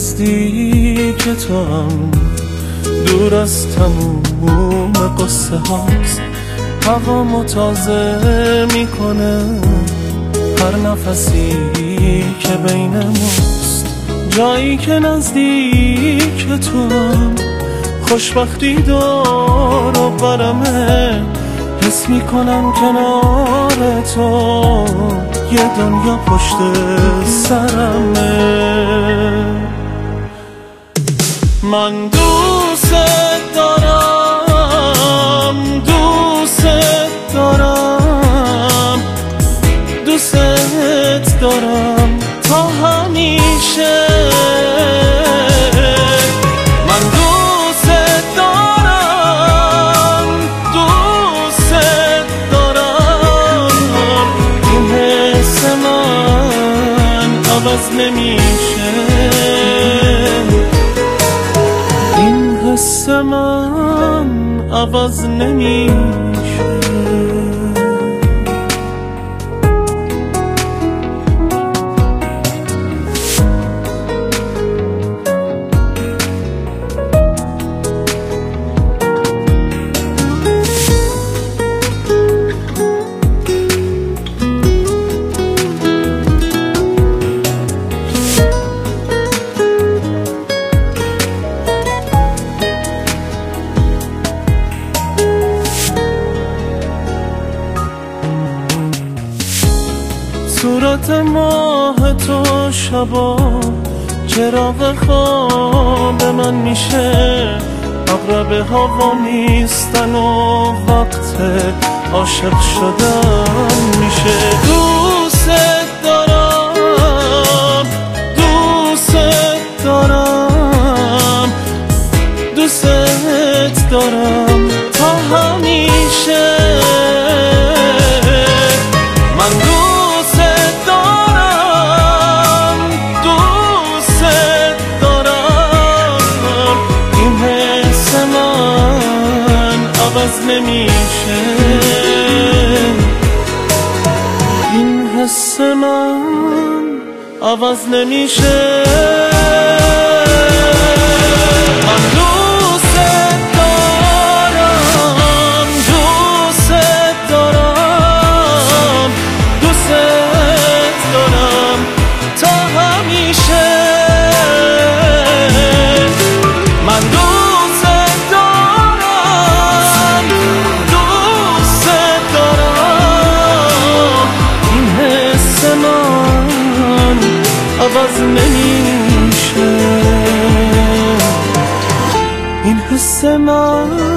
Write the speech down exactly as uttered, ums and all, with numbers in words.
نزدیک تو هم دور از تموم قصه هاست. هوامو تازه میکنه هر نفسی که بینموست. جایی که نزدیک تو هم خوشبختی دور و برمه. حس میکنم کنار تو یه دنیا پشت سرمه. من دوست دارم دوست دارم دوست دارم تا همیشه. من دوست دارم دوست دارم این حس من عوض نمیشه. این حس من عوض نمیشه. صورت ماه تو شبا چراغ خواب من میشه. اقرب هوا نیستن و وقت عاشق شدن میشه. دوست دارم دوست دارم دوست دارم تا همیشه. من دوست دارم دوست دارم این حس من عوض نمیشه. این حس من عوض نمیشه. من دوست دارم دوست دارم دوست دارم تا همیشه. من دوست دارم دوست دارم این حس من عوض نمیشه. این حس من